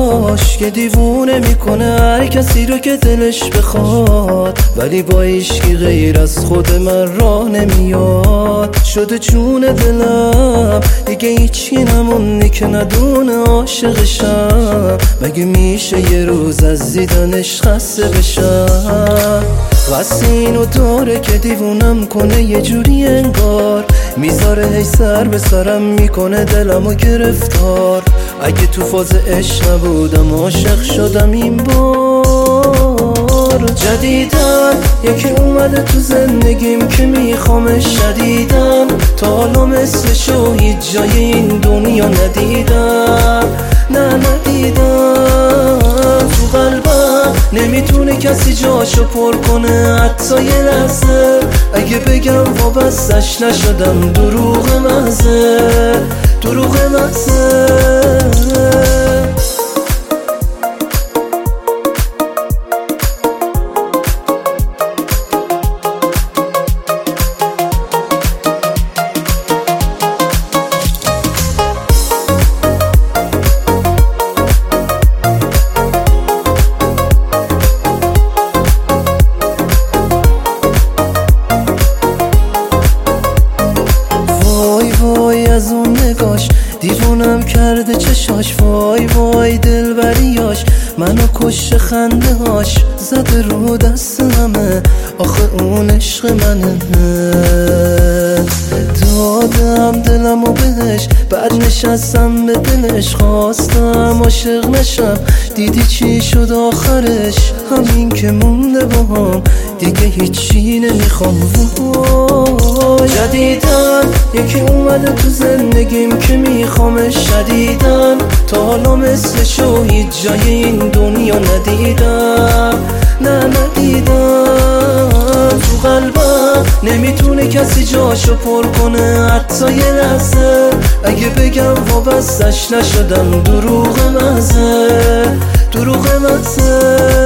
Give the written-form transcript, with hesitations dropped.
عشقاش که دیوونه میکنه هر کسی رو که دلش بخواد، ولی با عشقی غیر از خود من راه نمیاد. شده جون دلم دیگه هیچی نمونی که ندونه عاشقشم. مگه میشه یه روز از دیدنش خسته بشم؟ قصد اینو داره که دیوونم کنه یه جوری انگار، میذاره هی سر به سرم میکنه دلمو گرفتار. اگه تو فاز عشق نبودم عاشق شدم این بار. جدیدن یکی اومده تو زندگیم که میخوامش شدیدن، تا حالا مثلشو هیچ جای این دنیا ندیدم. نه ندیدم. تو قلبم نمیتونه کسی جاشو پر کنه حتی یه لحظه. اگه بگم وابستش نشدم دروغ محضه، دروغ محضه. از اون نگاش دیوونم کرده چشاش، وای وای دلبریاش منو کشته خنده هاش، زده رو دست همه آخه اون عشق منه. دادم دلمو بهش بعد نشستم به دلش، خواستم عاشق نشم دیدی چی شد آخرش؟ همین که مونده باهام دیگه هیچی نمیخوام. جدیدن یکی اومده تو زندگیم که میخوامش شدیدن، تا حالا مثلشو هیچ جای این دنیا ندیدم. نه ندیدم. تو قلبم نمیتونه کسی جاشو پر کنه حتی یه لحظه. اگه بگم وابستش نشدم دروغ محضه، دروغ محضه.